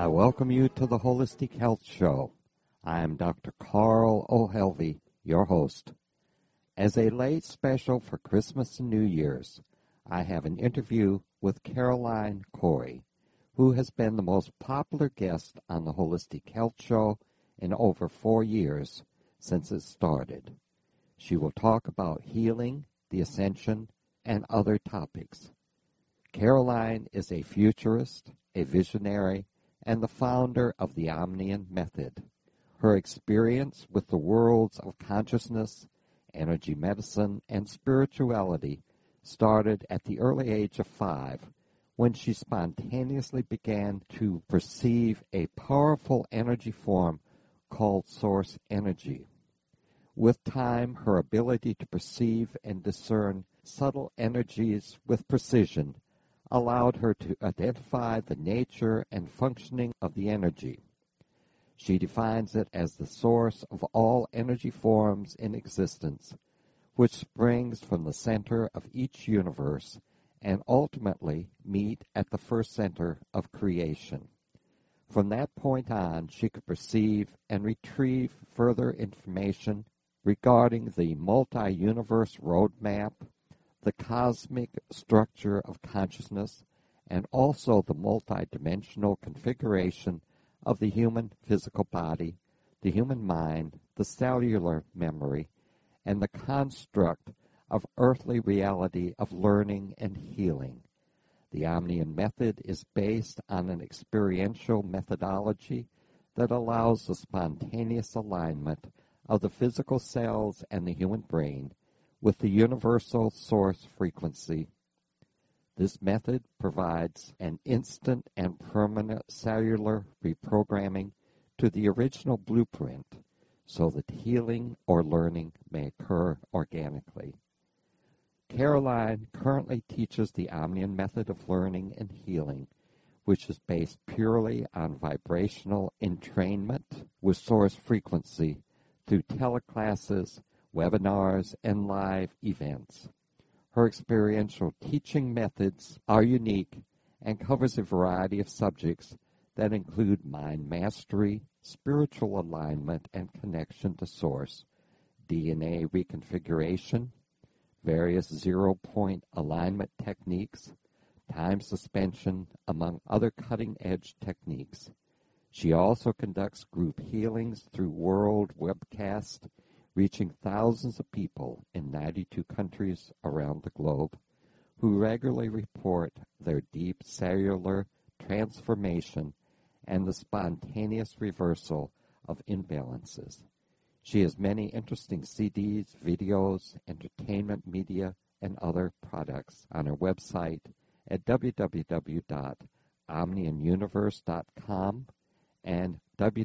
I welcome you to the Holistic Health Show. I am Dr. Carl O'Helvey, your host. As a late special for Christmas and New Year's, I have an interview with Caroline Corey, who has been the most popular guest on the Holistic Health Show in over 4 years since it started. She will talk about healing, the ascension, and other topics. Caroline is a futurist, a visionary, and the founder of the Omnian Method. Her experience with the worlds of consciousness, energy medicine, and spirituality started at the early age of 5, when she spontaneously began to perceive a powerful energy form called source energy. With time, her ability to perceive and discern subtle energies with precision allowed her to identify the nature and functioning of the energy. She defines it as the source of all energy forms in existence, which springs from the center of each universe and ultimately meet at the first center of creation. From that point on, she could perceive and retrieve further information regarding the multi-universe roadmap, the cosmic structure of consciousness, and also the multidimensional configuration of the human physical body, the human mind, the cellular memory, and the construct of earthly reality of learning and healing. The Omnian Method is based on an experiential methodology that allows the spontaneous alignment of the physical cells and the human brain with the universal source frequency. This method provides an instant and permanent cellular reprogramming to the original blueprint so that healing or learning may occur organically. Caroline currently teaches the Omnian Method of learning and healing, which is based purely on vibrational entrainment with source frequency through teleclasses, webinars, and live events. Her experiential teaching methods are unique and covers a variety of subjects that include mind mastery, spiritual alignment and connection to source, DNA reconfiguration, various zero-point alignment techniques, time suspension, among other cutting-edge techniques. She also conducts group healings through world webcast, reaching thousands of people in 92 countries around the globe, who regularly report their deep cellular transformation and the spontaneous reversal of imbalances. She has many interesting CDs, videos, entertainment media, and other products on her website at www.omnianuniverse.com and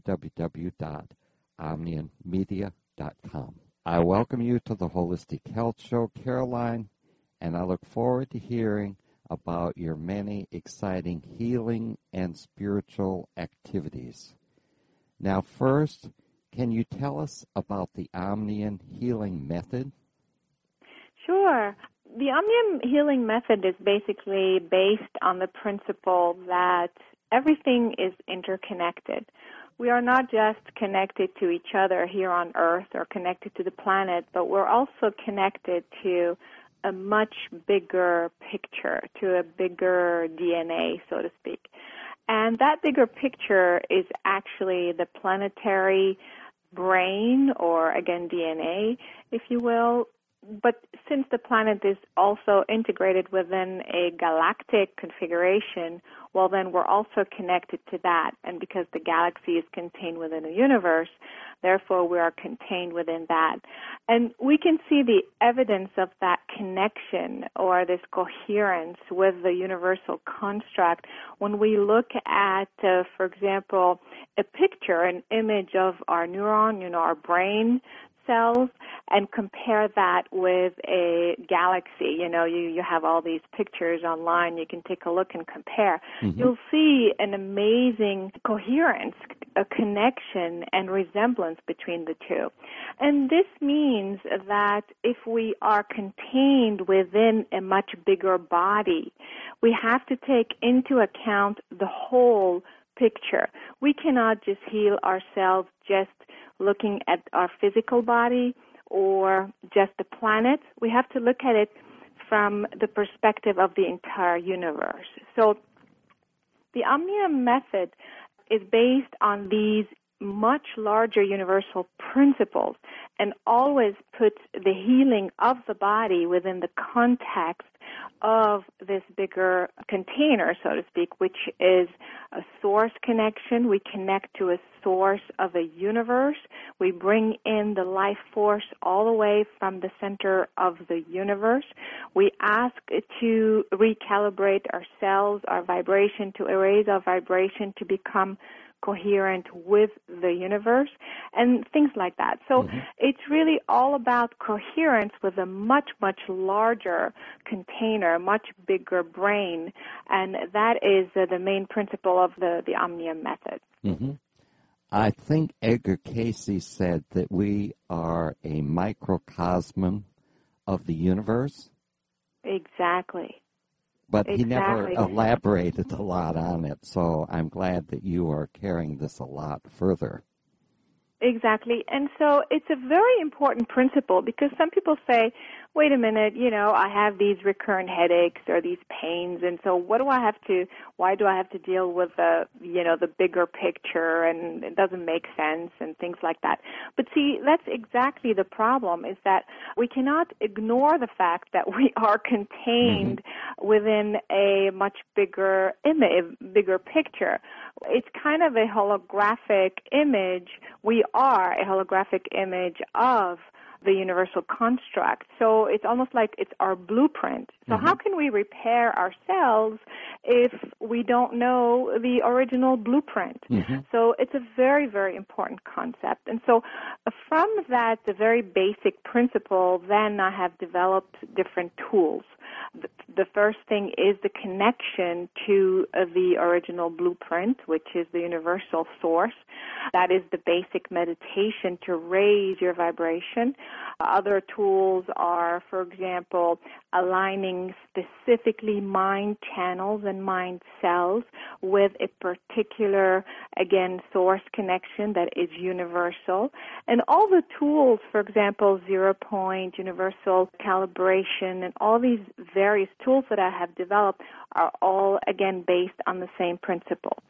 www.omnianmedia.com. I welcome you to the Holistic Health Show, Caroline, and I look forward to hearing about your many exciting healing and spiritual activities. Now, first, can you tell us about the Omnian Healing Method? Sure. The Omnian Healing Method is basically based on the principle that everything is interconnected. We are not just connected to each other here on Earth or connected to the planet, but we're also connected to a much bigger picture, to a bigger DNA, so to speak. And that bigger picture is actually the planetary brain, or again DNA, if you will. But since the planet is also integrated within a galactic configuration, well, then we're also connected to that. And because the galaxy is contained within a universe, therefore we are contained within that. And we can see the evidence of that connection or this coherence with the universal construct when we look at, for example, a picture, an image of our neuron, our brain cells, and compare that with a galaxy. You have all these pictures online. You can take a look and compare. Mm-hmm. You'll see an amazing coherence, a connection and resemblance between the two. And this means that if we are contained within a much bigger body, we have to take into account the whole picture. We cannot just heal ourselves just looking at our physical body or just the planet. We have to look at it from the perspective of the entire universe. So the Omnium method is based on these much larger universal principles and always puts the healing of the body within the context of this bigger container, so to speak, which is a source connection. We connect to a source of a universe. We bring in the life force all the way from the center of the universe. We ask to recalibrate ourselves, our vibration, to erase our vibration, to become coherent with the universe, and things like that. So it's really all about coherence with a much, much larger container, much bigger brain, and that is the main principle of the Omnium method. Mm-hmm. I think Edgar Cayce said that we are a microcosm of the universe. Exactly. But he never elaborated a lot on it, so I'm glad that you are carrying this a lot further. Exactly. And so it's a very important principle because some people say, wait a minute, I have these recurrent headaches or these pains, and so why do I have to deal with the bigger picture, and it doesn't make sense and things like that. But see, that's exactly the problem, is that we cannot ignore the fact that we are contained within a much bigger bigger picture. It's kind of a holographic image. We are a holographic image of the universal construct. So it's almost like it's our blueprint. So how can we repair ourselves if we don't know the original blueprint? So it's a very, very important concept. And so from that, the very basic principle, then I have developed different tools. The first thing is the connection to the original blueprint, which is the universal source. That is the basic meditation to raise your vibration. Other tools are, for example, aligning specifically mind channels and mind cells with a particular, again, source connection that is universal. And all the tools, for example, 0 point, universal calibration, and all these various tools that I have developed are all, again, based on the same principle.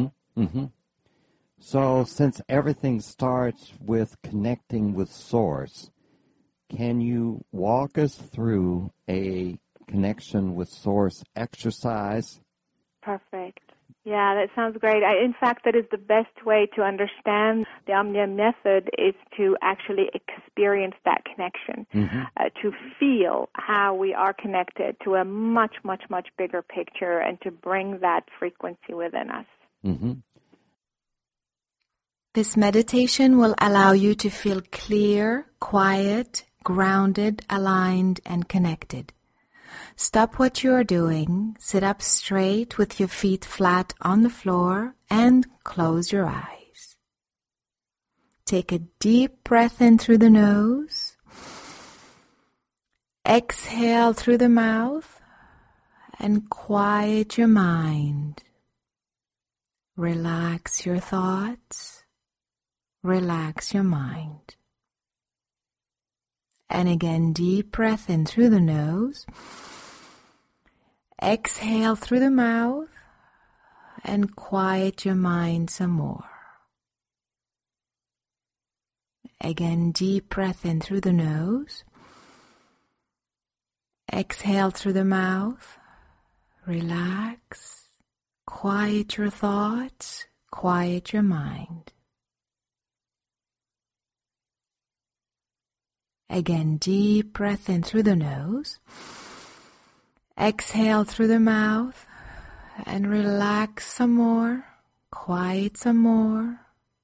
So since everything starts with connecting with Source, can you walk us through a connection with Source exercise? Perfect. Yeah, that sounds great. In fact, that is the best way to understand the Omnium method, is to actually experience that connection, to feel how we are connected to a much, much, much bigger picture, and to bring that frequency within us. This meditation will allow you to feel clear, quiet, grounded, aligned, and connected. Stop what you are doing, sit up straight with your feet flat on the floor, and close your eyes. Take a deep breath in through the nose. Exhale through the mouth and quiet your mind. Relax your thoughts. Relax your mind. And again, deep breath in through the nose. Exhale through the mouth and quiet your mind some more. Again, deep breath in through the nose. Exhale through the mouth. Relax. Quiet your thoughts. Quiet your mind. Again, deep breath in through the nose. Exhale through the mouth and relax some more. Quiet some more.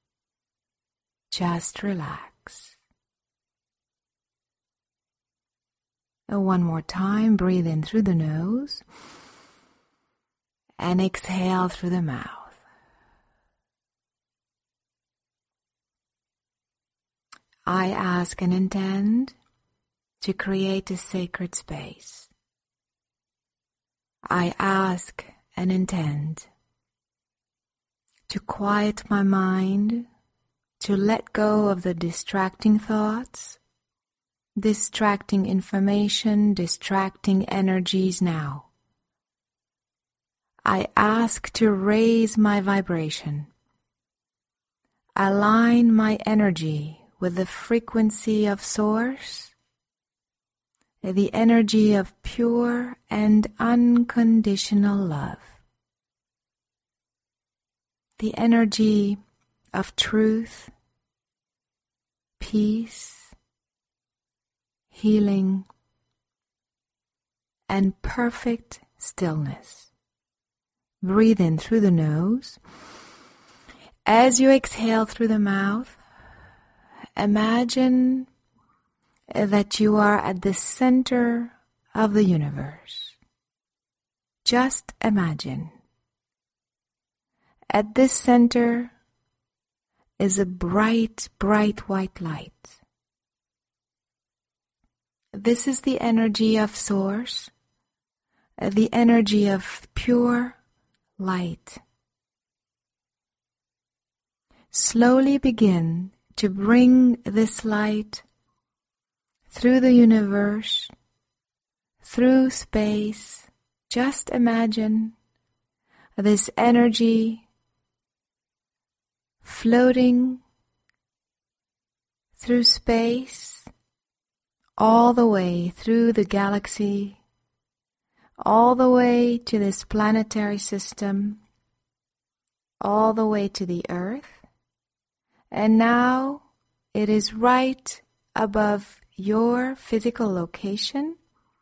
Just relax. And one more time, breathe in through the nose and exhale through the mouth. I ask and intend to create a sacred space. I ask and intend to quiet my mind, to let go of the distracting thoughts, distracting information, distracting energies now. I ask to raise my vibration, align my energy with the frequency of Source, the energy of pure and unconditional love, the energy of truth, peace, healing, and perfect stillness. Breathe in through the nose. As you exhale through the mouth, imagine that you are at the center of the universe. Just imagine. At this center is a bright, bright white light. This is the energy of Source, the energy of pure light. Slowly begin to bring this light through the universe, through space. Just imagine this energy floating through space, all the way through the galaxy, all the way to this planetary system, all the way to the Earth, and now it is right above your physical location.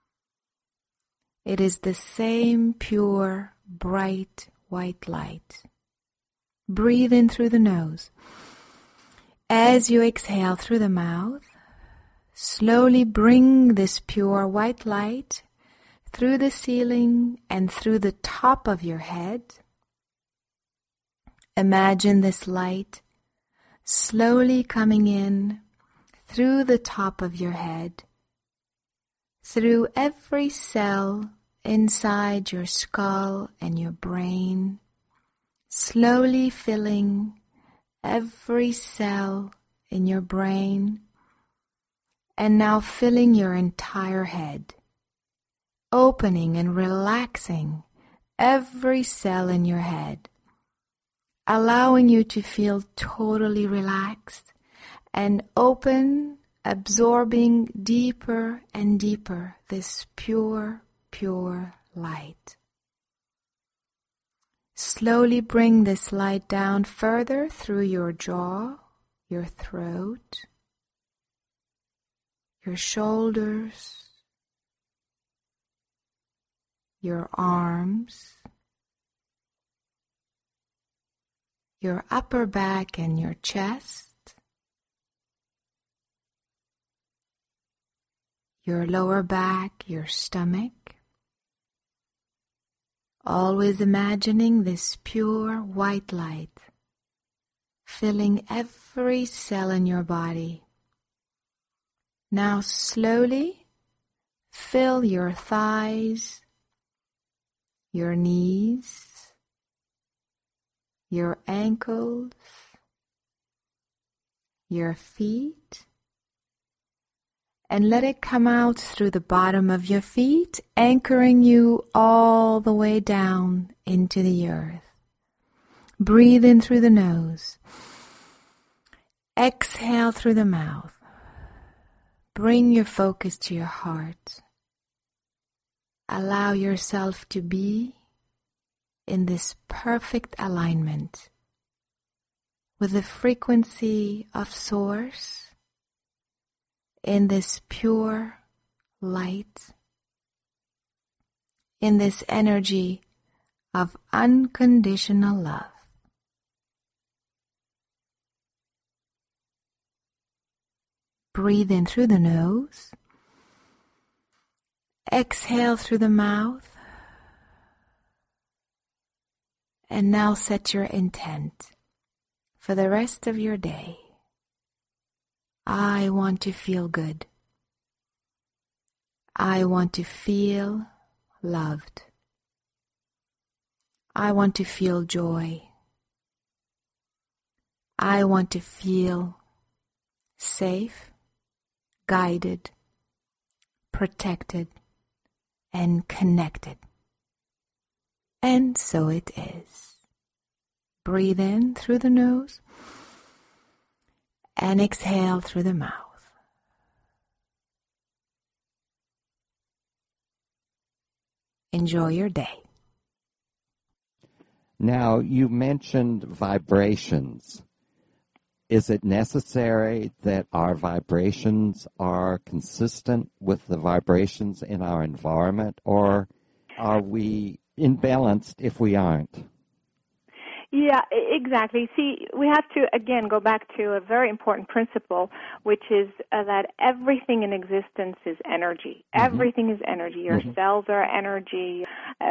It is the same pure, bright, white light. Breathe in through the nose. As you exhale through the mouth, slowly bring this pure white light through the ceiling and through the top of your head. Imagine this light slowly coming in through the top of your head, through every cell inside your skull and your brain, slowly filling every cell in your brain, and now filling your entire head, opening and relaxing every cell in your head, allowing you to feel totally relaxed and open, absorbing deeper and deeper this pure, pure light. Slowly bring this light down further through your jaw, your throat, your shoulders, your arms, your upper back and your chest, your lower back, your stomach. Always imagining this pure white light filling every cell in your body. Now slowly fill your thighs, your knees, your ankles, your feet, and let it come out through the bottom of your feet, anchoring you all the way down into the earth. Breathe in through the nose. Exhale through the mouth. Bring your focus to your heart. Allow yourself to be in this perfect alignment with the frequency of Source, in this pure light, in this energy of unconditional love. Breathe in through the nose. Exhale through the mouth. And now set your intent for the rest of your day. I want to feel good. I want to feel loved. I want to feel joy. I want to feel safe, guided, protected, and connected. And so it is. Breathe in through the nose and exhale through the mouth. Enjoy your day. Now, you mentioned vibrations. Is it necessary that our vibrations are consistent with the vibrations in our environment, or are we imbalanced if we aren't? Yeah, exactly. See, we have to, again, go back to a very important principle, which is that everything in existence is energy. Mm-hmm. Everything is energy. Your cells are energy.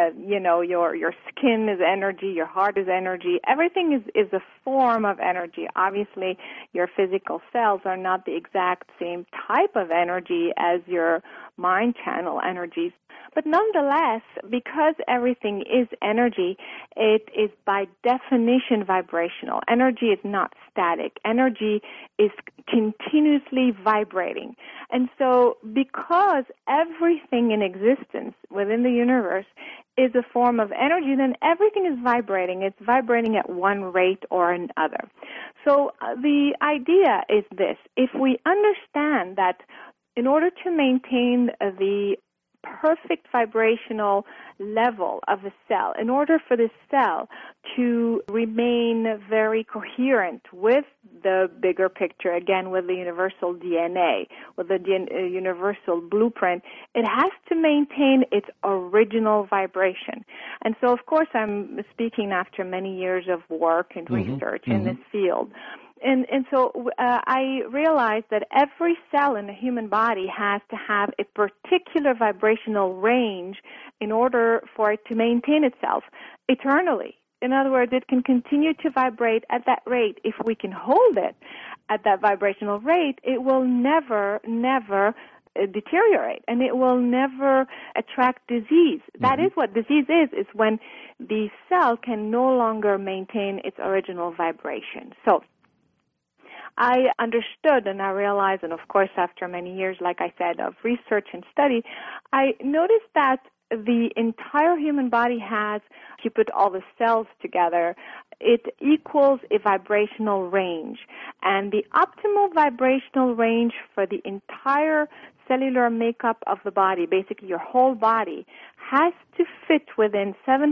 Your skin is energy. Your heart is energy. Everything is a form of energy. Obviously, your physical cells are not the exact same type of energy as your mind channel energies. But nonetheless, because everything is energy, it is by definition vibrational. Energy is not static. Energy is continuously vibrating. And so because everything in existence within the universe is a form of energy, then everything is vibrating. It's vibrating at one rate or another. So the idea is this. If we understand that in order to maintain the perfect vibrational level of a cell, in order for the cell to remain very coherent with the bigger picture, again, with the universal DNA, with the universal blueprint, it has to maintain its original vibration. And so, of course, I'm speaking after many years of work and research in this field. And so I realized that every cell in the human body has to have a particular vibrational range in order for it to maintain itself eternally. In other words, it can continue to vibrate at that rate. If we can hold it at that vibrational rate, it will never deteriorate, and it will never attract disease. That is what disease is when the cell can no longer maintain its original vibration. So I understood and I realized, and of course after many years, like I said, of research and study, I noticed that the entire human body has, if you put all the cells together, it equals a vibrational range. And the optimal vibrational range for the entire cellular makeup of the body, basically your whole body, has to fit within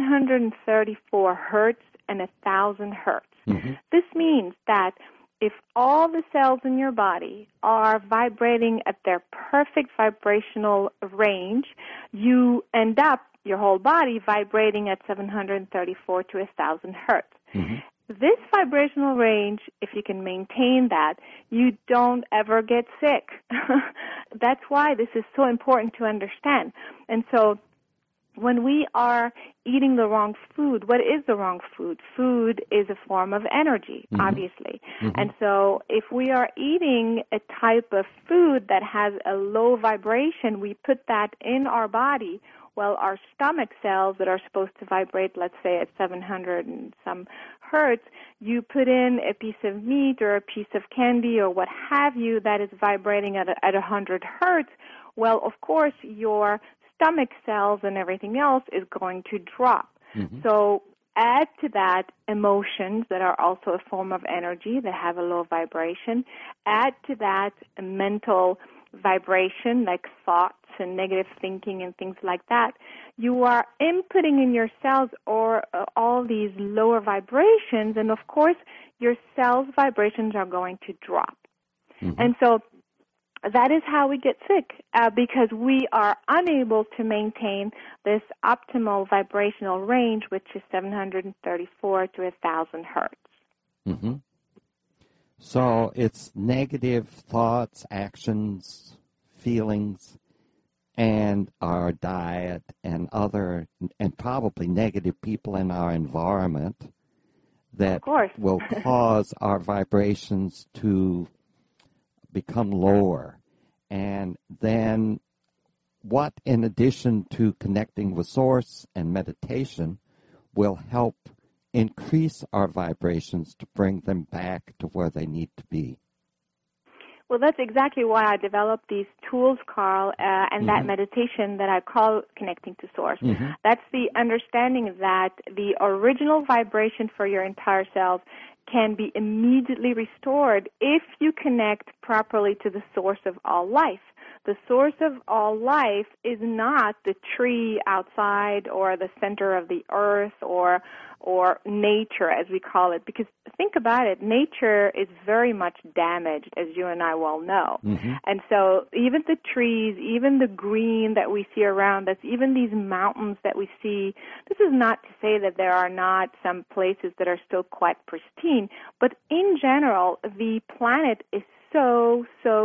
734 hertz and 1,000 hertz. This means that if all the cells in your body are vibrating at their perfect vibrational range, you end up, your whole body, vibrating at 734 to 1,000 hertz. This vibrational range, if you can maintain that, you don't ever get sick. That's why this is so important to understand. And so when we are eating the wrong food, what is the wrong food? Food is a form of energy, obviously. And so if we are eating a type of food that has a low vibration, we put that in our body. Well, our stomach cells that are supposed to vibrate, let's say at 700 and some hertz, you put in a piece of meat or a piece of candy or what have you that is vibrating at 100 hertz. Well, of course, your stomach cells and everything else is going to drop. So add to that emotions that are also a form of energy that have a low vibration. Add to that a mental vibration like thoughts and negative thinking and things like that. You are inputting in your cells or all these lower vibrations, and of course your cells' vibrations are going to drop. And so that is how we get sick, because we are unable to maintain this optimal vibrational range, which is 734 to 1,000 hertz. So it's negative thoughts, actions, feelings, and our diet and probably negative people in our environment that will cause our vibrations to become lower. And then what, in addition to connecting with Source and meditation, will help increase our vibrations to bring them back to where they need to be? Well, that's exactly why I developed these tools, Carl, and that meditation that I call Connecting to Source. That's the understanding that the original vibration for your entire self can be immediately restored if you connect properly to the source of all life. The source of all life is not the tree outside or the center of the earth or nature, as we call it. Because think about it, nature is very much damaged, as you and I well know. And so even the trees, even the green that we see around us, even these mountains that we see, this is not to say that there are not some places that are still quite pristine, but in general, the planet is so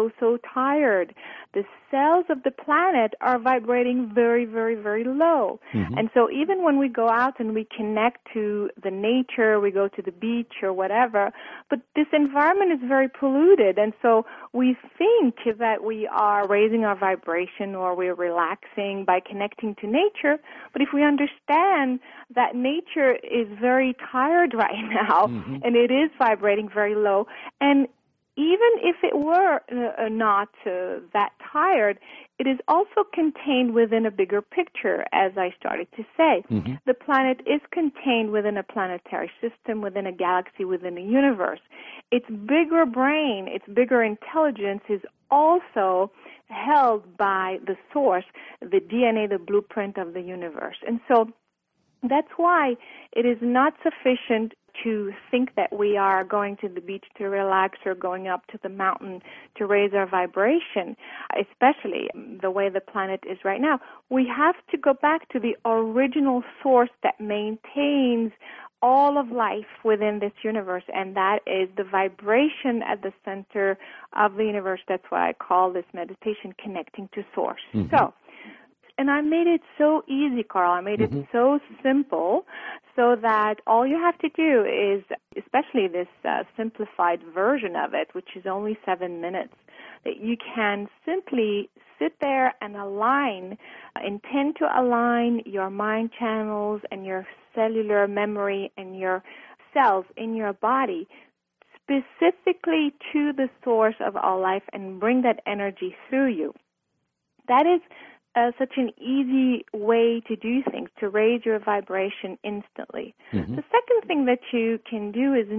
tired. The cells of the planet are vibrating very, very, very low. And so even when we go out and we connect to the nature, we go to the beach or whatever, but this environment is very polluted. And so we think that we are raising our vibration or we're relaxing by connecting to nature. But if we understand that nature is very tired right now and it is vibrating very low, and even if it were not that tired, it is also contained within a bigger picture, as I started to say. The planet is contained within a planetary system, within a galaxy, within a universe. Its bigger brain, its bigger intelligence is also held by the source, the DNA, the blueprint of the universe. And so that's why it is not sufficient to think that we are going to the beach to relax or going up to the mountain to raise our vibration, especially the way the planet is right now. We have to go back to the original source that maintains all of life within this universe, and that is the vibration at the center of the universe. That's why I call this meditation Connecting to Source. And I made it so easy, Carl. I made it so simple so that all you have to do is, especially this simplified version of it, which is only 7 minutes, that you can simply sit there and intend to align your mind channels and your cellular memory and your cells in your body specifically to the source of all life and bring that energy through you. That is such an easy way to do things, to raise your vibration instantly. The second thing that you can do is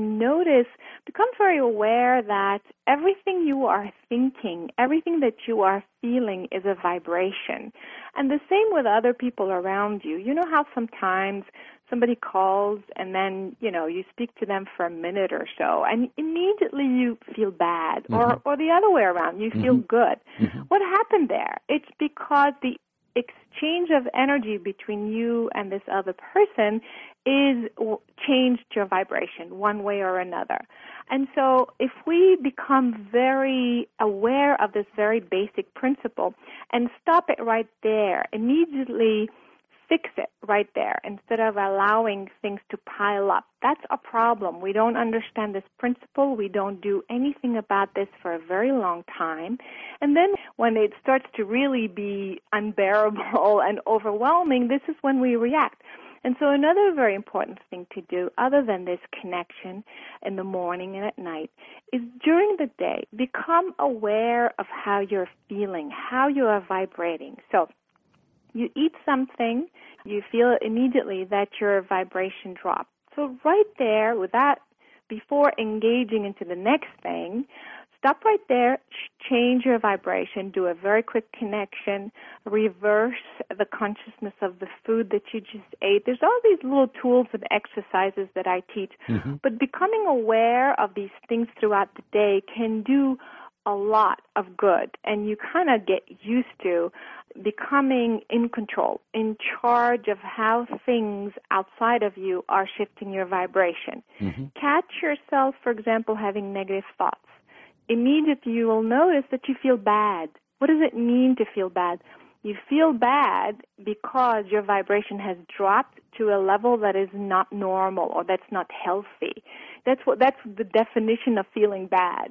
become very aware that everything you are thinking, everything that you are feeling is a vibration. And the same with other people around you. You know how sometimes somebody calls and then, you speak to them for a minute or so and immediately you feel bad or the other way around, you feel good. What happened there? It's because the exchange of energy between you and this other person is changed your vibration one way or another. And so if we become very aware of this very basic principle and stop it right there, immediately fix it right there instead of allowing things to pile up. That's a problem. We don't understand this principle. We don't do anything about this for a very long time. And then when it starts to really be unbearable and overwhelming, this is when we react. And so another very important thing to do, other than this connection in the morning and at night, is during the day, become aware of how you're feeling, how you are vibrating. So you eat something, you feel immediately that your vibration dropped. So right there, with that, before engaging into the next thing, stop right there, change your vibration, do a very quick connection, reverse the consciousness of the food that you just ate. There's all these little tools and exercises that I teach, but becoming aware of these things throughout the day can do a lot of good, and you kind of get used to becoming in control, in charge of how things outside of you are shifting your vibration. Catch yourself, for example, having negative thoughts. Immediately you will notice that you feel bad. What does it mean to feel bad? You feel bad because your vibration has dropped to a level that is not normal or that's not healthy. That's the definition of feeling bad,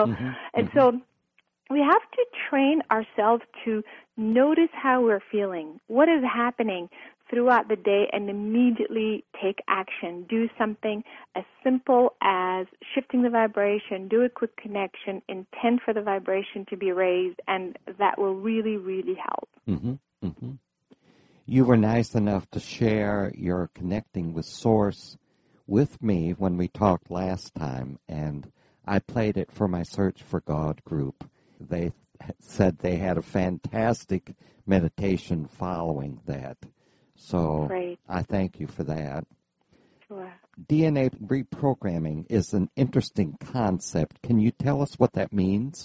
And so we have to train ourselves to notice how we're feeling, what is happening, throughout the day and immediately take action. Do something as simple as shifting the vibration, do a quick connection, intend for the vibration to be raised, and that will really, really help. Mm-hmm. Mm-hmm. You were nice enough to share your connecting with Source with me when we talked last time, and I played it for my Search for God group. They said they had a fantastic meditation following that. So Great. I thank you for that. Sure. DNA reprogramming is an interesting concept. Can you tell us what that means?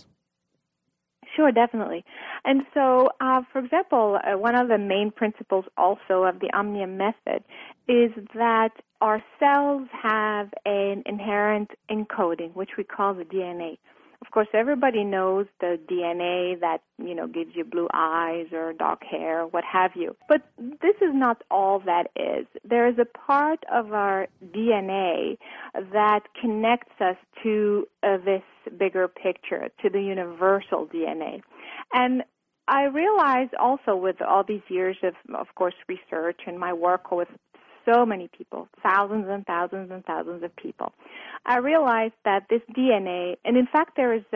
Sure, definitely. And so, for example, one of the main principles also of the Omnium method is that our cells have an inherent encoding, which we call the DNA. Of course, everybody knows the DNA that, gives you blue eyes or dark hair, what have you. But this is not all that is. There is a part of our DNA that connects us to this bigger picture, to the universal DNA. And I realized also with all these years of course, research and my work with so many people, thousands and thousands and thousands of people, I realized that this DNA, and in fact there is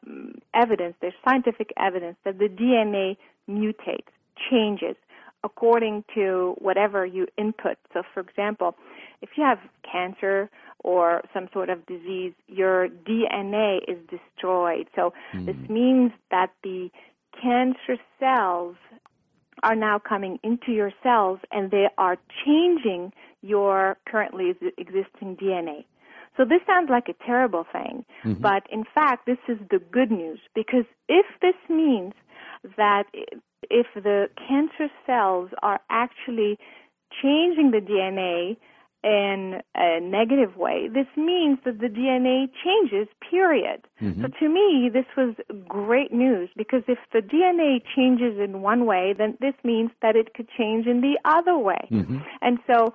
there's scientific evidence that the DNA mutates, changes according to whatever you input. So for example, if you have cancer or some sort of disease, your DNA is destroyed. So this means that the cancer cells are now coming into your cells and they are changing your currently existing DNA. So this sounds like a terrible thing, but in fact this is the good news, because if this means that if the cancer cells are actually changing the DNA in a negative way, this means that the DNA changes, period. So to me, this was great news, because if the DNA changes in one way, then this means that it could change in the other way. And so,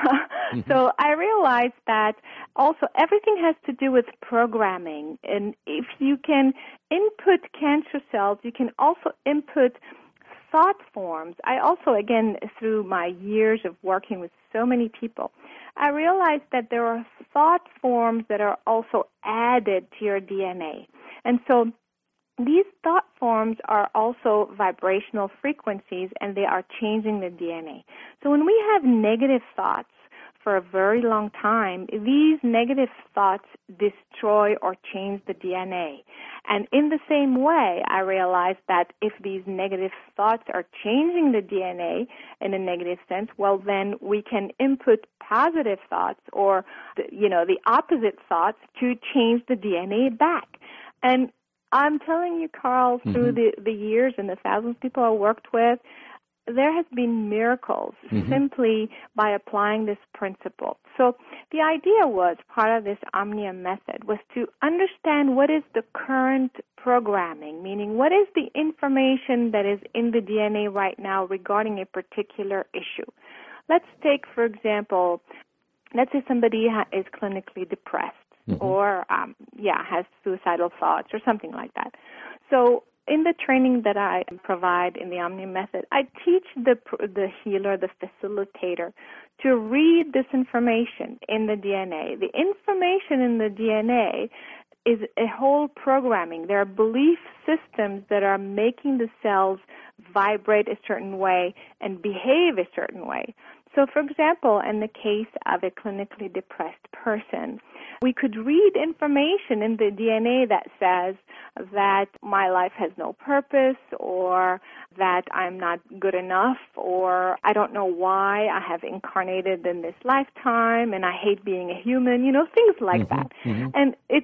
so I realized that also everything has to do with programming. And if you can input cancer cells, you can also input thought forms. I also, again, through my years of working with so many people, I realized that there are thought forms that are also added to your DNA. And so these thought forms are also vibrational frequencies, and they are changing the DNA. So when we have negative thoughts for a very long time, these negative thoughts destroy or change the DNA. And in the same way, I realized that if these negative thoughts are changing the DNA in a negative sense, well, then we can input positive thoughts or, the opposite thoughts to change the DNA back. And I'm telling you, Carl, through the years and the thousands of people I worked with, there has been miracles simply by applying this principle. So the idea was, part of this Omnium method, was to understand what is the current programming, meaning what is the information that is in the DNA right now regarding a particular issue. Let's take, for example, let's say somebody is clinically depressed or, has suicidal thoughts or something like that. So in the training that I provide in the Omnium method, I teach the healer, the facilitator, to read this information in the DNA. The information in the DNA is a whole programming. There are belief systems that are making the cells vibrate a certain way and behave a certain way. So, for example, in the case of a clinically depressed person, we could read information in the DNA that says that my life has no purpose, or that I'm not good enough, or I don't know why I have incarnated in this lifetime and I hate being a human, things like that. And it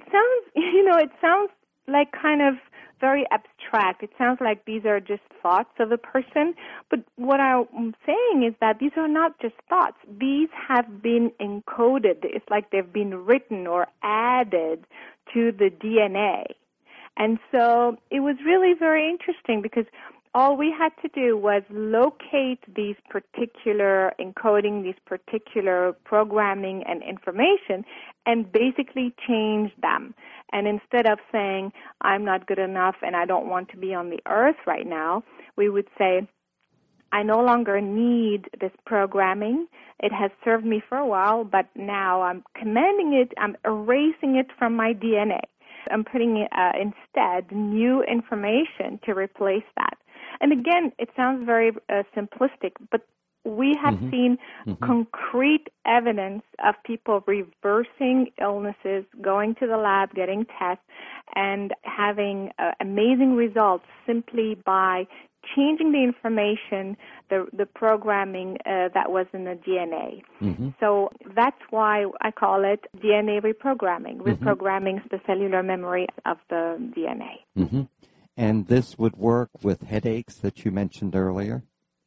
sounds like kind of very abstract. It sounds like these are just thoughts of a person, but what I'm saying is that these are not just thoughts. These have been encoded. It's like they've been written or added to the DNA. And so it was really very interesting, because all we had to do was locate these particular encoding, these particular programming and information, and basically change them. And instead of saying, I'm not good enough and I don't want to be on the earth right now, we would say, I no longer need this programming. It has served me for a while, but now I'm commanding it, I'm erasing it from my DNA. I'm putting instead new information to replace that. And again, it sounds very simplistic, but we have seen concrete evidence of people reversing illnesses, going to the lab, getting tests, and having amazing results simply by changing the information, the programming that was in the DNA. So that's why I call it DNA reprogramming, reprogramming the cellular memory of the DNA. And this would work with headaches that you mentioned earlier?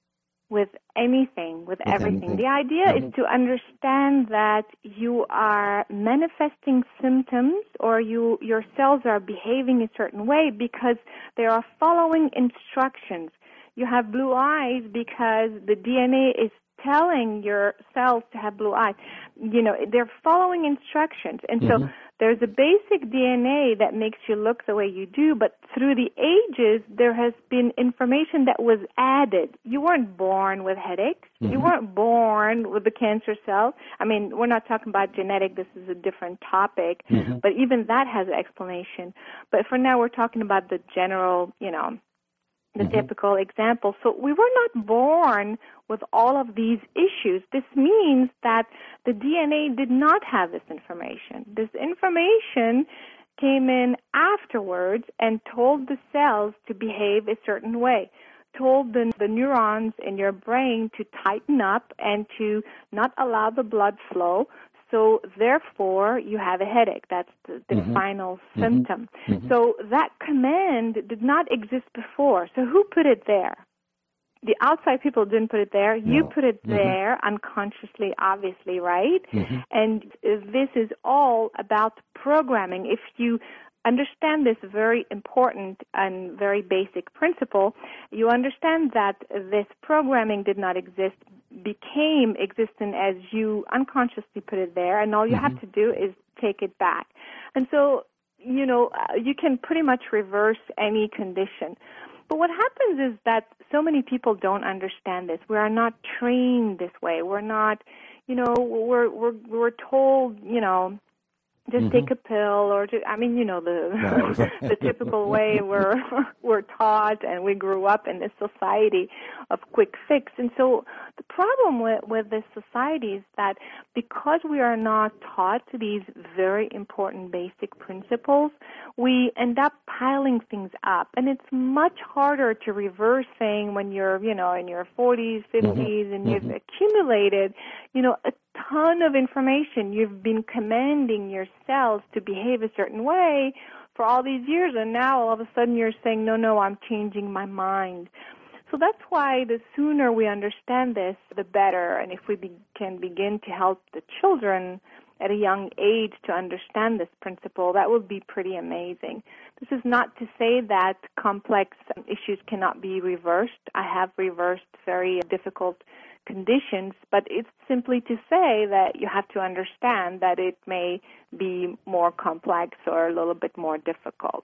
With anything, with everything. The idea is to understand that you are manifesting symptoms or your cells are behaving a certain way because they are following instructions. You have blue eyes because the DNA is telling your cells to have blue eyes. You know, they're following instructions. And so there's a basic DNA that makes you look the way you do, but through the ages, there has been information that was added. You weren't born with headaches. You weren't born with the cancer cell. I mean, we're not talking about genetic. This is a different topic, but even that has an explanation. But for now, we're talking about the general, you know, the typical example. So we were not born with all of these issues. This means that the DNA did not have this information. This information came in afterwards and told the cells to behave a certain way, told the neurons in your brain to tighten up and to not allow the blood flow. So therefore, you have a headache. That's the final symptom. So that command did not exist before. So who put it there? The outside people didn't put it there. You put it there unconsciously, obviously, right? And this is all about programming. If you understand this very important and very basic principle, you understand that this programming did not exist, became existent as you unconsciously put it there, and all you have to do is take it back. And so, you know, you can pretty much reverse any condition. But what happens is that so many people don't understand this. We are not trained this way. We're not, you know, we're told, you know, just take a pill, or just, I mean, you know, the typical way we're taught, and we grew up in this society of quick fix. And so the problem with this society is that because we are not taught these very important basic principles, we end up piling things up, and it's much harder to reverse things when you're, you know, in your 40s, 50s, and you've accumulated, you know, a ton of information. You've been commanding your cells to behave a certain way for all these years, and now all of a sudden you're saying, no, I'm changing my mind. So that's why the sooner we understand this, the better. And if we can begin to help the children at a young age to understand this principle, that would be pretty amazing. This is not to say that complex issues cannot be reversed. I have reversed very difficult conditions, but it's simply to say that you have to understand that it may be more complex or a little bit more difficult.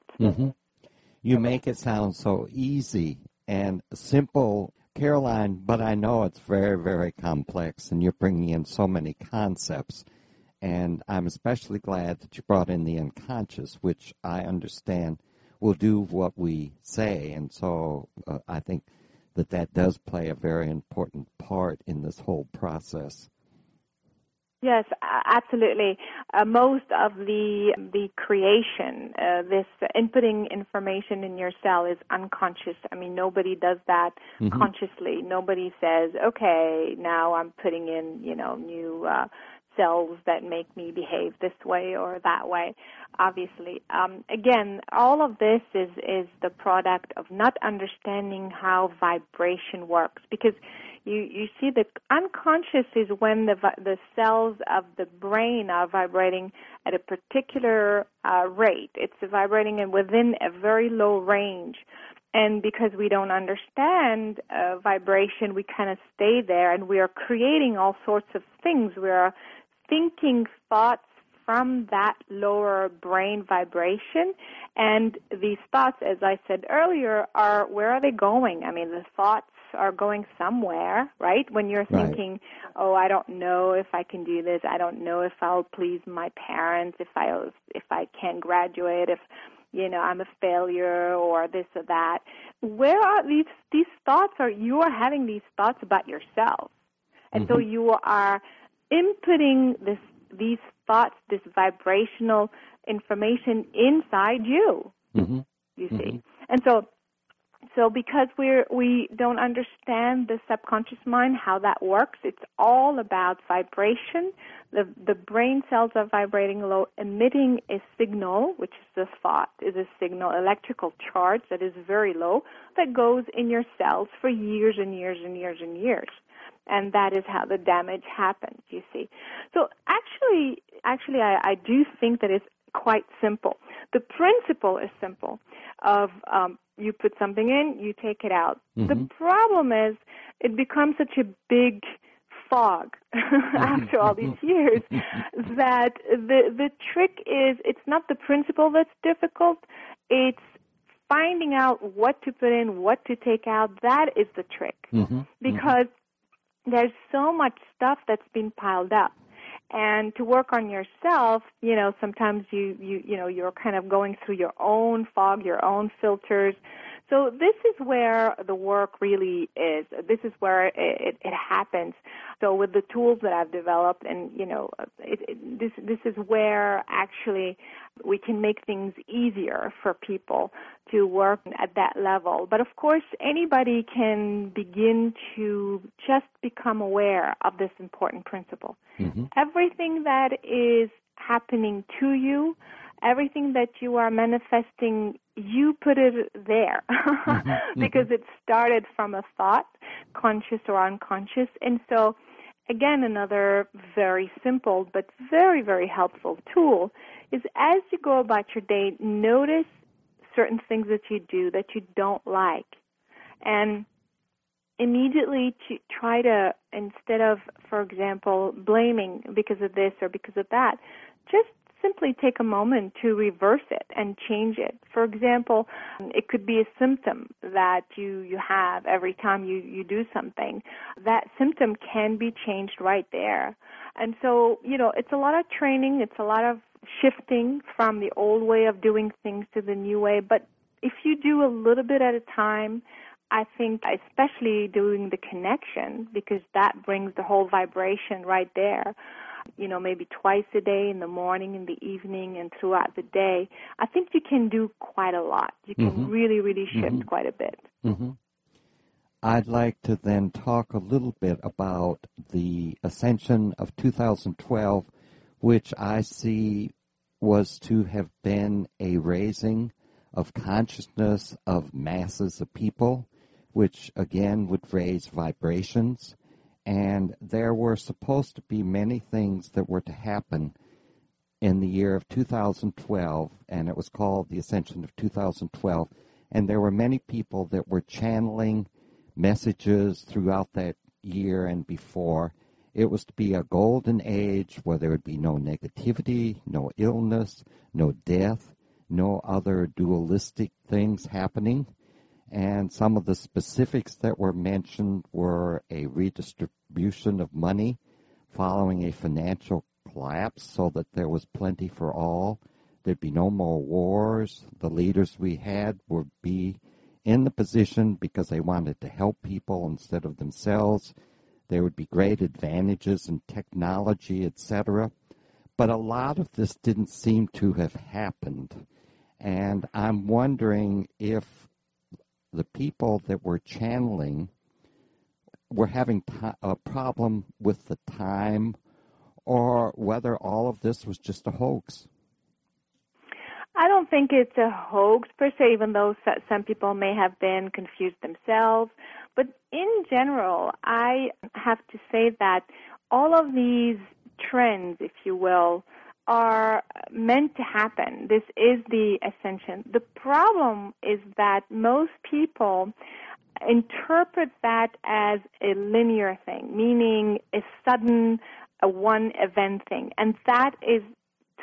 You make it sound so easy and simple, Caroline, but I know it's very, very complex, and you're bringing in so many concepts. And I'm especially glad that you brought in the unconscious, which I understand will do what we say. And so I think that does play a very important part in this whole process. Yes, absolutely. Most of the creation, this inputting information in your cell is unconscious. I mean, nobody does that consciously. Nobody says, okay, now I'm putting in, you know, new cells that make me behave this way or that way, obviously. Again, all of this is the product of not understanding how vibration works, because you see the unconscious is when the cells of the brain are vibrating at a particular rate. It's vibrating within a very low range. And because we don't understand vibration, we kind of stay there, and we are creating all sorts of things. We are thinking thoughts from that lower brain vibration, and these thoughts, as I said earlier, where are they going? I mean, the thoughts are going somewhere, right? When you're thinking, oh, I don't know if I can do this. I don't know if I'll please my parents, if I can't graduate, if I'm a failure or this or that. Where are these thoughts? You are having these thoughts about yourself. And so you are inputting these thoughts, this vibrational information inside you, you see. And so because we don't understand the subconscious mind, how that works, it's all about vibration. The brain cells are vibrating low, emitting a signal, which is the thought, is a signal, electrical charge that is very low, that goes in your cells for years and years and years and years. And that is how the damage happens, you see. So actually, I do think that it's quite simple. The principle is simple of you put something in, you take it out. The problem is it becomes such a big fog after all these years that the trick is it's not the principle that's difficult, it's finding out what to put in, what to take out. That is the trick because there's so much stuff that's been piled up. And to work on yourself, sometimes you're kind of going through your own fog, your own filters. So this is where the work really is. This is where it happens. So with the tools that I've developed, and this is where actually we can make things easier for people to work at that level. But of course, anybody can begin to just become aware of this important principle. Everything that is happening to you, everything that you are manifesting, you put it there because it started from a thought, conscious or unconscious. And so, again, another very simple but very, very helpful tool is as you go about your day, notice certain things that you do that you don't like. And immediately to try to, instead of, for example, blaming because of this or because of that, just simply take a moment to reverse it and change it. For example, it could be a symptom that you have every time you do something. That symptom can be changed right there. And so, it's a lot of training. It's a lot of shifting from the old way of doing things to the new way. But if you do a little bit at a time, I think especially doing the connection, because that brings the whole vibration right there, maybe twice a day, in the morning, in the evening, and throughout the day, I think you can do quite a lot. You can really, really shift quite a bit. I'd like to then talk a little bit about the Ascension of 2012, which I see was to have been a raising of consciousness of masses of people, which again would raise vibrations. And there were supposed to be many things that were to happen in the year of 2012, and it was called the Ascension of 2012. And there were many people that were channeling messages throughout that year and before. It was to be a golden age where there would be no negativity, no illness, no death, no other dualistic things happening. And some of the specifics that were mentioned were a redistribution of money following a financial collapse so that there was plenty for all. There'd be no more wars. The leaders we had would be in the position because they wanted to help people instead of themselves. There would be great advantages in technology, etc. But a lot of this didn't seem to have happened. And I'm wondering if the people that were channeling were having a problem with the time, or whether all of this was just a hoax. I don't think it's a hoax per se, even though some people may have been confused themselves. But in general, I have to say that all of these trends, if you will, are meant to happen. This is the ascension. The problem is that most people interpret that as a linear thing, meaning a sudden, a one-event thing. And that is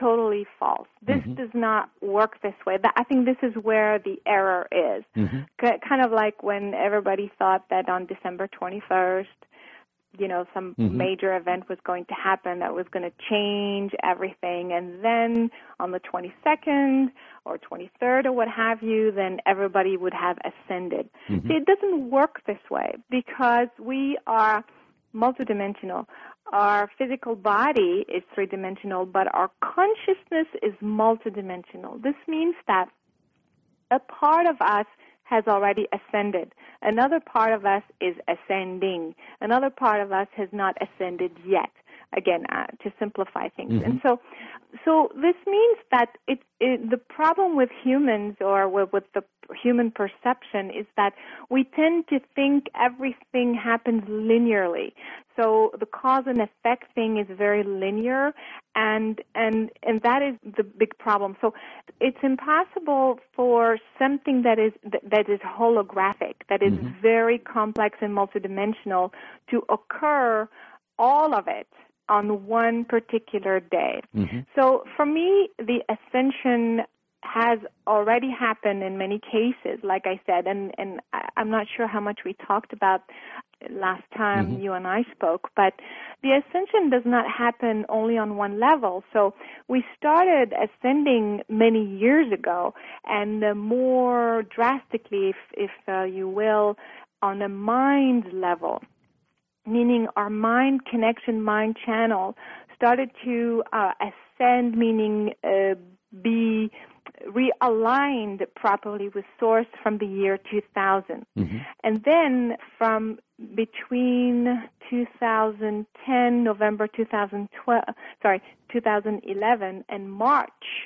totally false. This does not work this way. I think this is where the error is. Kind of like when everybody thought that on December 21st, some major event was going to happen that was going to change everything. And then on the 22nd or 23rd or what have you, then everybody would have ascended. See, it doesn't work this way because we are multidimensional. Our physical body is three-dimensional, but our consciousness is multidimensional. This means that a part of us has already ascended. Another part of us is ascending. Another part of us has not ascended yet. Again, to simplify things. And so this means that the problem with humans or with the human perception is that we tend to think everything happens linearly. So the cause and effect thing is very linear, and that is the big problem. So it's impossible for something that is holographic, that is very complex and multidimensional, to occur, all of it, on one particular day. So for me, the ascension has already happened in many cases, like I said, and I'm not sure how much we talked about last time you and I spoke, but the ascension does not happen only on one level. So we started ascending many years ago, and more drastically, if you will, on a mind level, meaning our mind connection, mind channel started to ascend, meaning be realigned properly with Source from the year 2000. And then from between 2010, November 2011, and March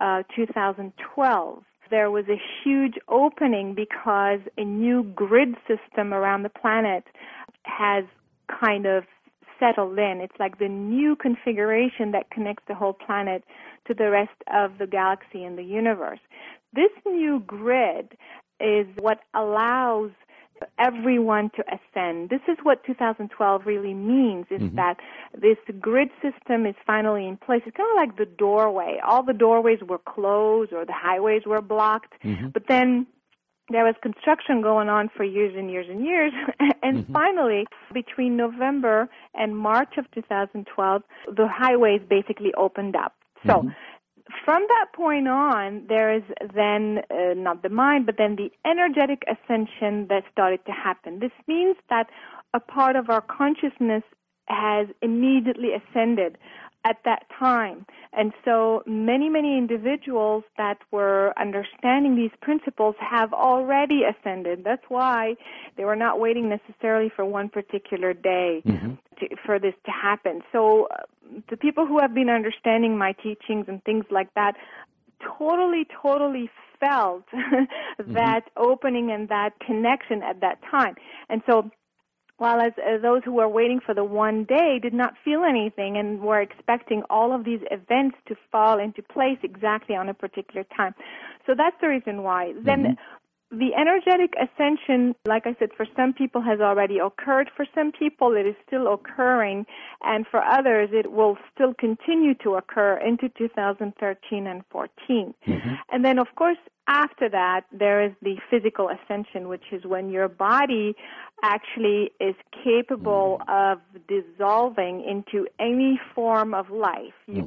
2012, there was a huge opening because a new grid system around the planet has kind of settled in. It's like the new configuration that connects the whole planet to the rest of the galaxy and the universe. This new grid is what allows everyone to ascend. This is what 2012 really means, is that this grid system is finally in place. It's kind of like the doorway. All the doorways were closed or the highways were blocked, but then there was construction going on for years and years and years, and finally, between November and March of 2012, the highways basically opened up. So from that point on, there is then not the mind, but then the energetic ascension that started to happen. This means that a part of our consciousness has immediately ascended at that time. And so many individuals that were understanding these principles have already ascended. That's why they were not waiting necessarily for one particular day for this to happen. So the people who have been understanding my teachings and things like that totally felt that opening and that connection at that time. And so while as those who were waiting for the one day did not feel anything and were expecting all of these events to fall into place exactly on a particular time. So that's the reason why. Then the energetic ascension, like I said, for some people has already occurred. For some people it is still occurring, and for others it will still continue to occur into 2013 and 14. And then, of course, after that, there is the physical ascension, which is when your body actually is capable of dissolving into any form of life. You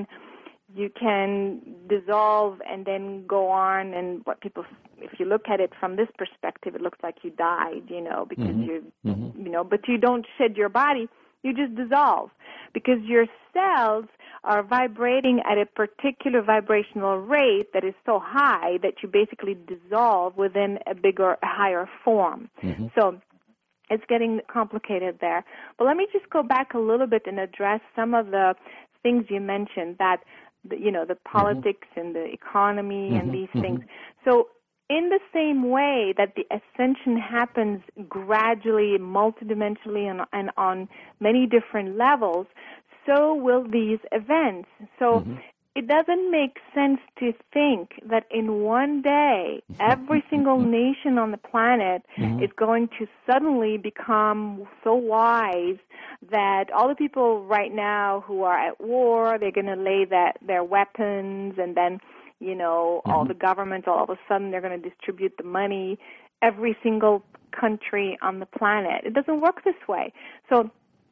can dissolve and then go on, and what people, if you look at it from this perspective, it looks like you died, because but you don't shed your body. You just dissolve because your cells are vibrating at a particular vibrational rate that is so high that you basically dissolve within a higher form. So it's getting complicated there. But let me just go back a little bit and address some of the things you mentioned, that the politics and the economy and these things. So in the same way that the ascension happens gradually, multidimensionally, and on many different levels, so will these events. So it doesn't make sense to think that in one day, every single nation on the planet is going to suddenly become so wise that all the people right now who are at war, they're going to lay their weapons, and then, all the governments, all of a sudden, they're going to distribute the money, every single country on the planet. It doesn't work this way. So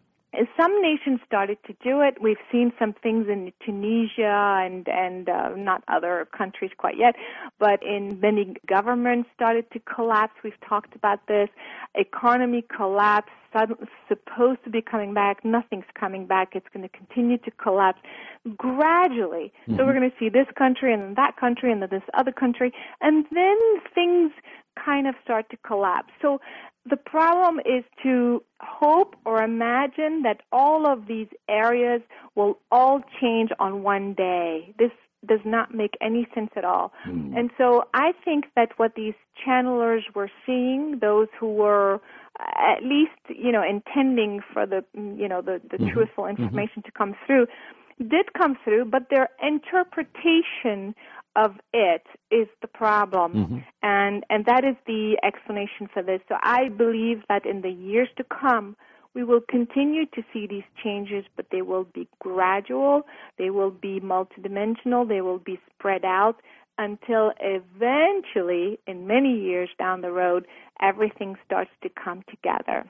some nations started to do it. We've seen some things in Tunisia and not other countries quite yet, but in many governments started to collapse. We've talked about this. Economy collapse, supposed to be coming back. Nothing's coming back. It's going to continue to collapse gradually. So we're going to see this country and then that country and then this other country, and then things kind of start to collapse. So the problem is to hope or imagine that all of these areas will all change on one day. This does not make any sense at all. And so I think that what these channelers were seeing, those who were at least, intending for the truthful information to come through, did come through, but their interpretation of it is the problem, and that is the explanation for this. So I believe that in the years to come, we will continue to see these changes, but they will be gradual, they will be multidimensional, they will be spread out until eventually, in many years down the road, everything starts to come together.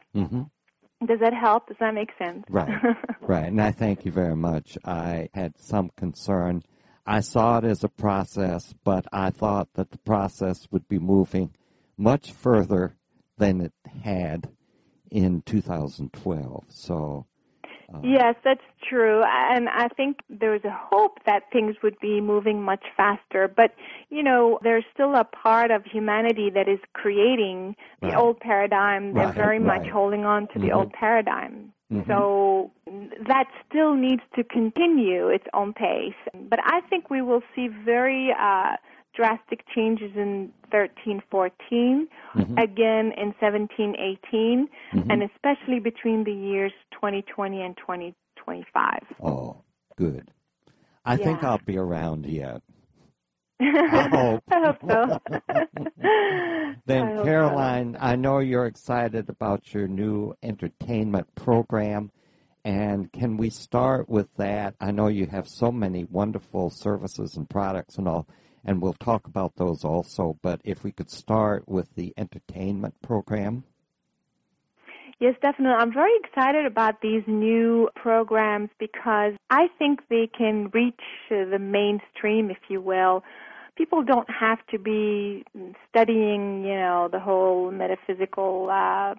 Does that help? Does that make sense? Right, right. And I thank you very much. I had some concern. I saw it as a process, but I thought that the process would be moving much further than it had in 2012. So, yes, that's true. And I think there's a hope that things would be moving much faster. But, there's still a part of humanity that is creating the old paradigm. They're very much holding on to the old paradigm. So that still needs to continue its own pace. But I think we will see very drastic changes in 13-14, again in 17-18, and especially between the years 2020 and 2025. Oh, good. I think I'll be around yet. I hope. I hope so. Then, Caroline, I know you're excited about your new entertainment program, and can we start with that? I know you have so many wonderful services and products and all, and we'll talk about those also, but if we could start with the entertainment program. Yes, definitely. I'm very excited about these new programs because I think they can reach the mainstream, if you will. People don't have to be studying, the whole metaphysical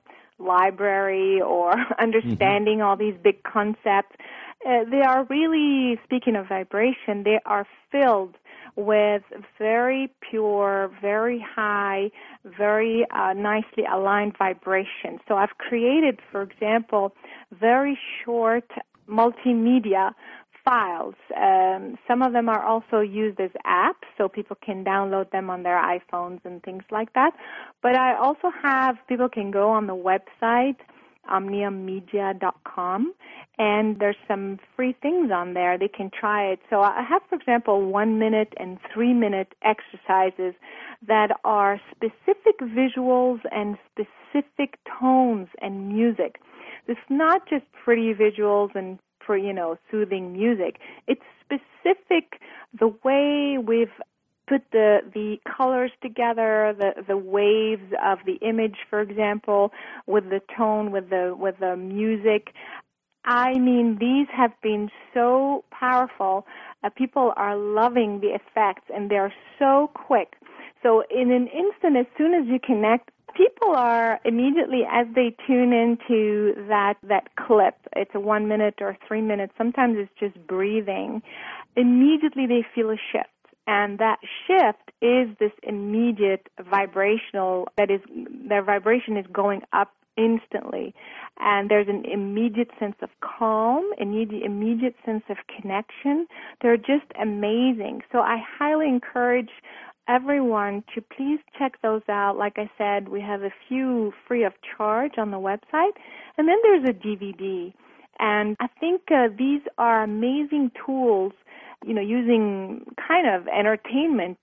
library or understanding all these big concepts. They are really, speaking of vibration, they are filled with very pure, very high, very nicely aligned vibration. So I've created, for example, very short multimedia files. Some of them are also used as apps, so people can download them on their iPhones and things like that. But I also have, people can go on the website, omniummedia.com, and there's some free things on there. They can try it. So I have, for example, 1-minute and 3-minute exercises that are specific visuals and specific tones and music. It's not just pretty visuals and for, soothing music. It's specific, the way we've put the colors together, the waves of the image, for example, with the tone, with the music. I mean, these have been so powerful. People are loving the effects, and they're so quick. So in an instant, as soon as you connect, people are immediately, as they tune into that clip, it's a 1 minute or 3 minutes, sometimes it's just breathing, immediately they feel a shift. And that shift is this immediate vibrational, that is, their vibration is going up instantly. And there's an immediate sense of calm, immediate sense of connection. They're just amazing. So I highly encourage everyone to please check those out. Like I said, we have a few free of charge on the website. And then there's a DVD. And I think these are amazing tools using kind of entertainment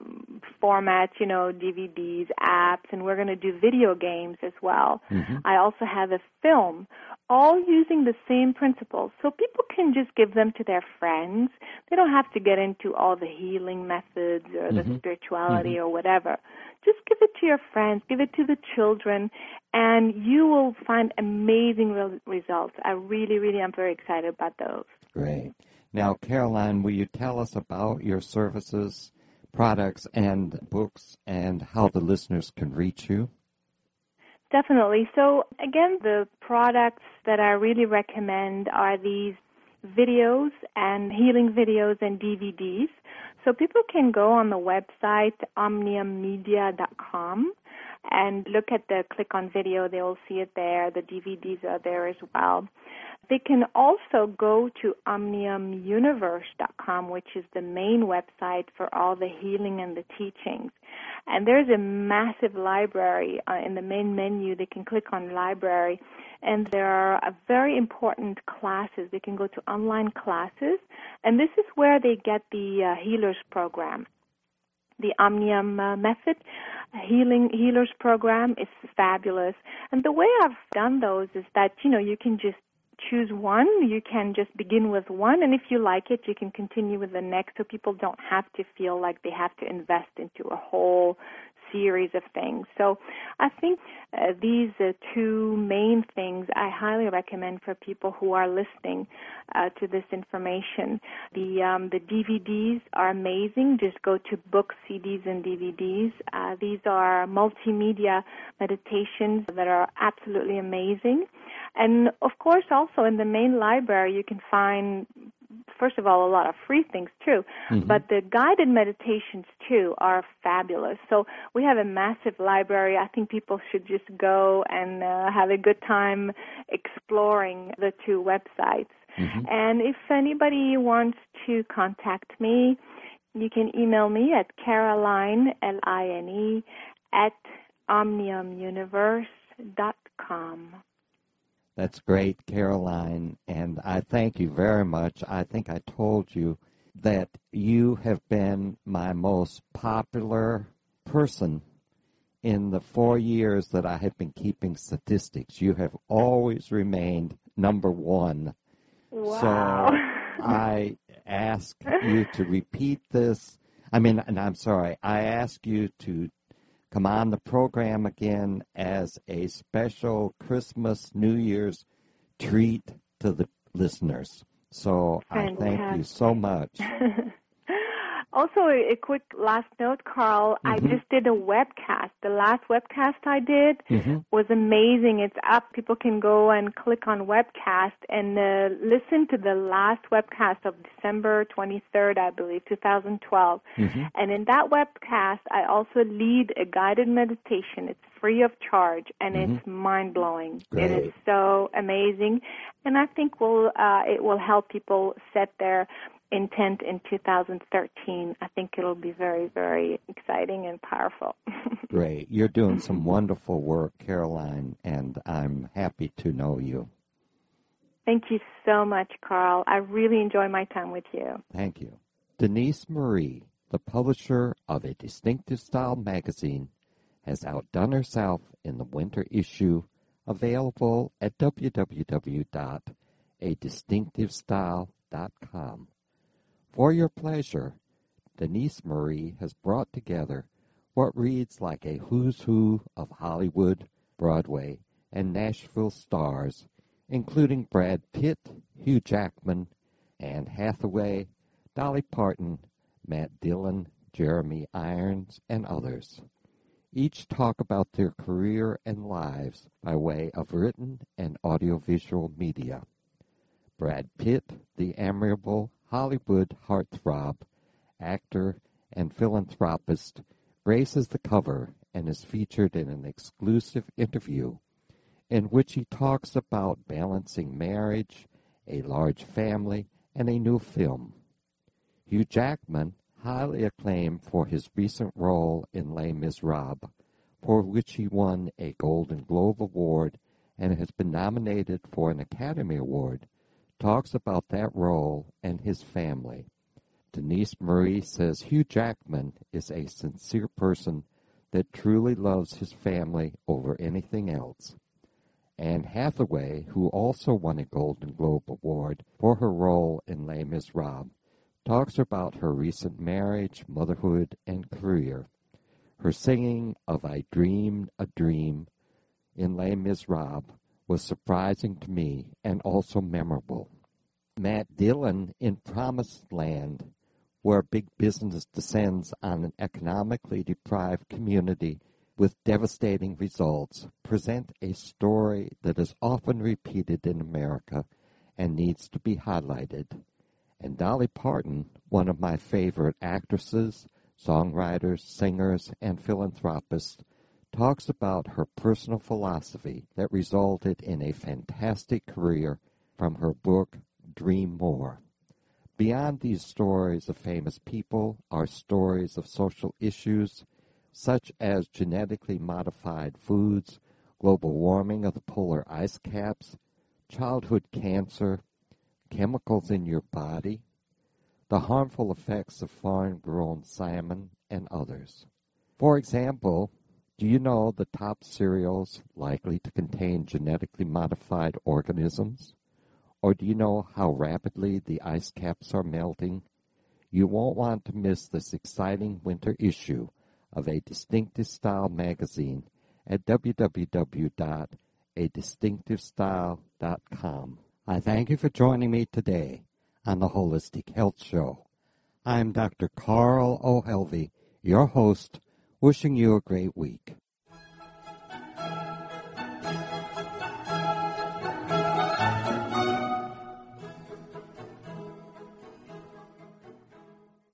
formats, DVDs, apps, and we're going to do video games as well. I also have a film, all using the same principles. So people can just give them to their friends. They don't have to get into all the healing methods or the spirituality or whatever. Just give it to your friends, give it to the children, and you will find amazing results. I really, really am very excited about those. Great. Now, Caroline, will you tell us about your services, products, and books, and how the listeners can reach you? Definitely. So, again, the products that I really recommend are these videos and healing videos and DVDs. So people can go on the website omniummedia.com and click on video. They will see it there. The DVDs are there as well. They can also go to omniumuniverse.com, which is the main website for all the healing and the teachings. And there's a massive library in the main menu. They can click on library, and there are very important classes. They can go to online classes, and this is where they get the Healers Program. The Omnium Method Healers Program is fabulous. And the way I've done those is that, you can just choose one. You can just begin with one, and if you like it, you can continue with the next, so people don't have to feel like they have to invest into a whole series of things. So I think these two main things I highly recommend for people who are listening to this information. The DVDs are amazing. Just go to books, CDs, and DVDs. These are multimedia meditations that are absolutely amazing. And, of course, also in the main library, you can find, first of all, a lot of free things, too. But the guided meditations, too, are fabulous. So we have a massive library. I think people should just go and have a good time exploring the two websites. And if anybody wants to contact me, you can email me at Caroline, Line, at omniumuniverse.com. That's great, Caroline, and I thank you very much. I think I told you that you have been my most popular person in the 4 years that I have been keeping statistics. You have always remained number one. Wow. So I ask you to repeat this. I ask you to come on the program again as a special Christmas, New Year's treat to the listeners. So Fantastic. I thank you so much. Also, a quick last note, Carl. I just did a webcast. The last webcast I did was amazing. It's up. People can go and click on webcast and listen to the last webcast of December 23rd, I believe, 2012. And in that webcast, I also lead a guided meditation. It's free of charge, and it's mind-blowing. Great. It is so amazing. And I think it will help people set their intent in 2013. I think it'll be very, very exciting and powerful. Great. You're doing some wonderful work, Caroline, and I'm happy to know you. Thank you so much, Carl. I really enjoy my time with you. Thank you. Denise Marie, the publisher of A Distinctive Style magazine, has outdone herself in the winter issue, available at www.adistinctivestyle.com. For your pleasure, Denise Marie has brought together what reads like a who's who of Hollywood, Broadway, and Nashville stars, including Brad Pitt, Hugh Jackman, Anne Hathaway, Dolly Parton, Matt Dillon, Jeremy Irons, and others. Each talk about their career and lives by way of written and audiovisual media. Brad Pitt, the amiable Hollywood heartthrob, actor, and philanthropist, graces the cover and is featured in an exclusive interview in which he talks about balancing marriage, a large family, and a new film. Hugh Jackman, highly acclaimed for his recent role in Les Miserables, for which he won a Golden Globe Award and has been nominated for an Academy Award, talks about that role and his family. Denise Marie says Hugh Jackman is a sincere person that truly loves his family over anything else. Anne Hathaway, who also won a Golden Globe Award for her role in Les Miserables, talks about her recent marriage, motherhood, and career. Her singing of I Dreamed a Dream in Les Miserables was surprising to me and also memorable. Matt Dillon in Promised Land, where big business descends on an economically deprived community with devastating results, present a story that is often repeated in America and needs to be highlighted. And Dolly Parton, one of my favorite actresses, songwriters, singers, and philanthropists, talks about her personal philosophy that resulted in a fantastic career from her book, Dream More. Beyond these stories of famous people are stories of social issues such as genetically modified foods, global warming of the polar ice caps, childhood cancer, chemicals in your body, the harmful effects of foreign-grown salmon, and others. For example, do you know the top cereals likely to contain genetically modified organisms? Or do you know how rapidly the ice caps are melting? You won't want to miss this exciting winter issue of A Distinctive Style magazine at www.adistinctivestyle.com. I thank you for joining me today on the Holistic Health Show. I'm Dr. Carl O'Helvey, your host, wishing you a great week.